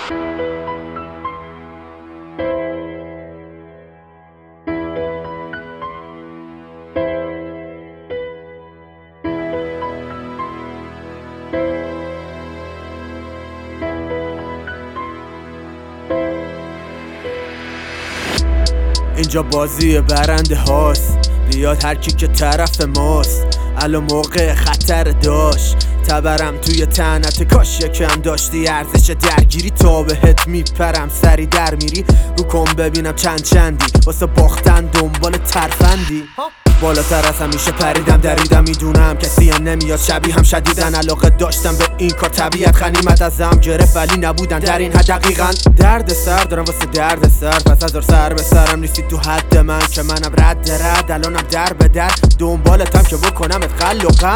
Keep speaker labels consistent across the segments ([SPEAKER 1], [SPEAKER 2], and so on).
[SPEAKER 1] اینجا بازی برنده هاست، بیاد هر کی که طرف ماست. الان موقع خطر داشت، تبرم توی تنت، کاش یکم داشتی ارزش درگیری. تا بهت میپرم سری در میری، رو کن ببینم چندی واسه باختن دنبال ترفندی. بالاتر از همیشه پریدم دریدم، میدونم کسی نمیاد شبیه هم شدیدن. علاقه داشتم به این کار، طبیعت غنیمت ازم گرفت ولی نبودن در این حد دقیقاً. درد سر دارم واسه درد سر، پس هزار سر به سرم نیستی تو حد من، که منم رد الانم در به در دنبالتم که بکنم اتقل و غم.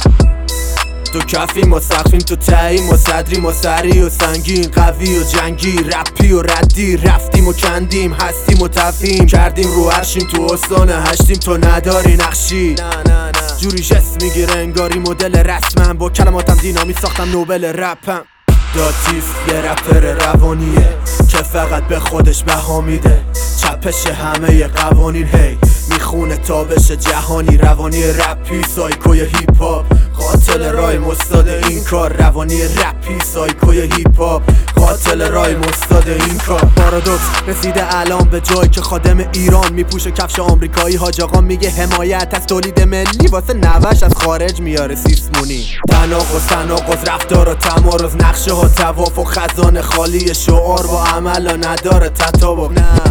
[SPEAKER 1] تو کفیم و سقفیم، تو تاییم و صدریم و سری و سنگین، قوی و جنگی، رپی و ردی، رفتیم و کندیم، هستیم و تفیم کردیم، رو عرشیم تو استان هشتیم. تو نداری نقشی جوری جست میگیره انگاری مدل رسمم، با کلماتم دینامی ساختم نوبل رپم. داتیس یه رپر روانیه که فقط به خودش بها میده، چپش همه قوانین هی میخونه تا بشه جهانی. روانی رپی سایکوی هیپ هاپ، قاتل رایم استاد این کار. روانی رپی سایکوی هیپ هاپ، قاتل رایم استاد این کار. پارادوکس رسیده الان به جایی که خادم ایران میپوشه کفش آمریکایی. حاج آقا میگه حمایت از تولید ملی، واسه نوش از خارج میاره سیسمونی. تناقض رفتار و تمارض، نقشه ها توافق، خزانه خالی شعار با عمل نداره تطابق.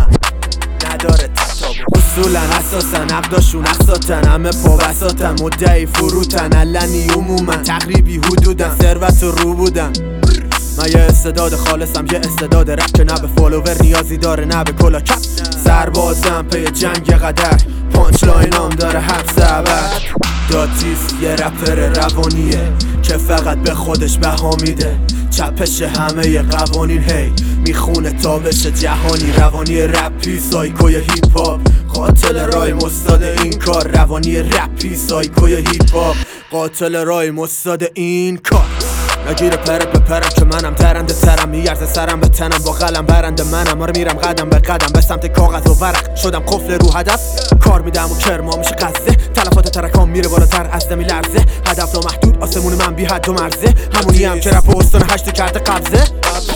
[SPEAKER 1] نداره تطابق. اصولا اساسا عقداشون اقساطن، همه پا بساتن، مدعی فروتن، علنی عموما تقریبی حدودن، ثروت رو بودن. من یه استعداد خالصم، یه استعداد رپ که نه به فالوور نیازی داره نه به کلا کپ. سربازم پی جنگ قدر، پانچ لاینام داره حبس ابد. داتیس یه رپر روانیه که فقط به خودش بها میده، چپش همه قوانین هی میخونه تا بشه جهانی. روانی رپی سایکوی هیپ هاپ، قاتل رایم استاد این کار. روانی رپی سایکوی هیپ هاپ، قاتل رایم استاد این کار. نگیره پرت به پرم که منم درنده ترم، میارزه سرم به تنم، با قلم برنده منم. آره میرم قدم به قدم به سمت کاغذ و ورق، شدم قفل رو هدف. کار میدم و کرما میشه قصه، تلفات ترکام میره بالاتر از دمی لرزه. هدف نامحدود آسمون من بی حد و مرزه، همونی هم که رپ و استان هشت کرده قبضه.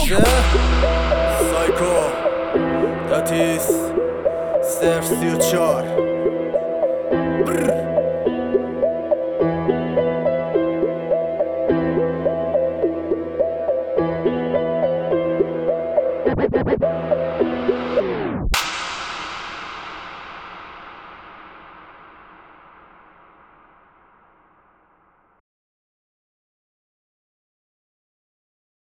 [SPEAKER 1] سایکو داتیس صرف 34.